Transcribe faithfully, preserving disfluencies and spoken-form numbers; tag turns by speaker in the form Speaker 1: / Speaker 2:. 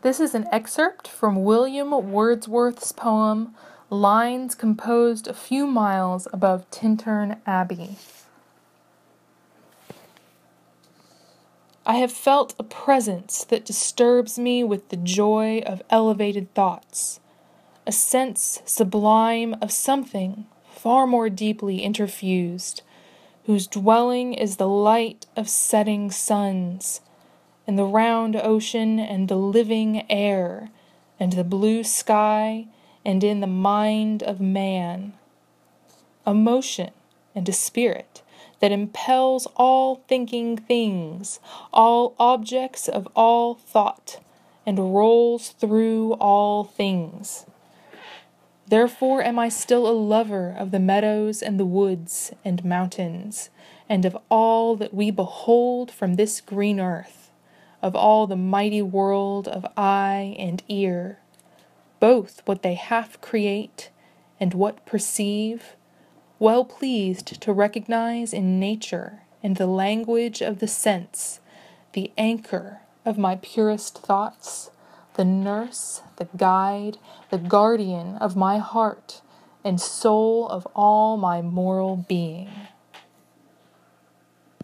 Speaker 1: This is an excerpt from William Wordsworth's poem, Lines Composed a Few Miles Above Tintern Abbey. I have felt a presence that disturbs me with the joy of elevated thoughts, a sense sublime of something far more deeply interfused, whose dwelling is the light of setting suns, and the round ocean, and the living air, and the blue sky, and in the mind of man. A motion and a spirit that impels all thinking things, all objects of all thought, and rolls through all things. Therefore am I still a lover of the meadows and the woods and mountains, and of all that we behold from this green earth, of all the mighty world of eye and ear, both what they half create and what perceive, well pleased to recognize in nature and the language of the sense the anchor of my purest thoughts, the nurse, the guide, the guardian of my heart, and soul of all my moral being.